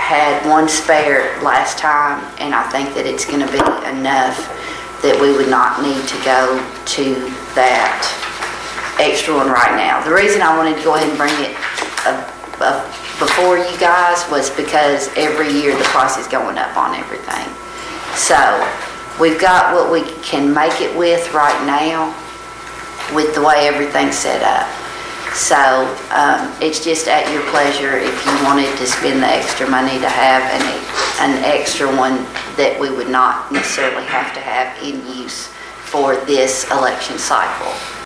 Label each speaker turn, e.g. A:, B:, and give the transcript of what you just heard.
A: had one spare last time, and I think that it's going to be enough that we would not need to go to that extra one right now. The reason I wanted to go ahead and bring it before you guys was because every year the price is going up on everything. So we've got what we can make it with right now with the way everything's set up. So it's just at your pleasure if you wanted to spend the extra money to have an extra one that we would not necessarily have to have in use for this election cycle.